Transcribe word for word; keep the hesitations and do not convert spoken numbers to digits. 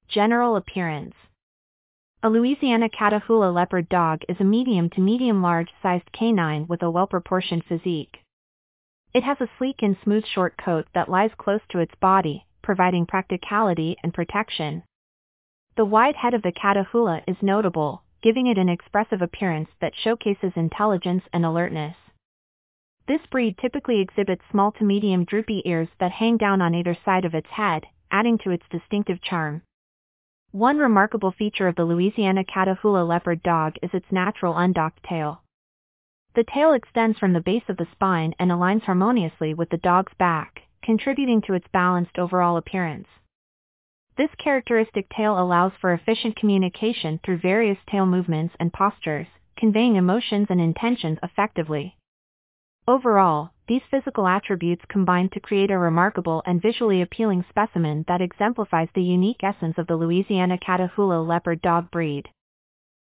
General appearance. A Louisiana Catahoula leopard dog is a medium to medium-large-sized canine with a well-proportioned physique. It has a sleek and smooth short coat that lies close to its body, providing practicality and protection. The wide head of the Catahoula is notable, giving it an expressive appearance that showcases intelligence and alertness. This breed typically exhibits small to medium droopy ears that hang down on either side of its head, adding to its distinctive charm. One remarkable feature of the Louisiana Catahoula leopard dog is its natural undocked tail. The tail extends from the base of the spine and aligns harmoniously with the dog's back, contributing to its balanced overall appearance. This characteristic tail allows for efficient communication through various tail movements and postures, conveying emotions and intentions effectively. Overall, these physical attributes combine to create a remarkable and visually appealing specimen that exemplifies the unique essence of the Louisiana Catahoula leopard dog breed.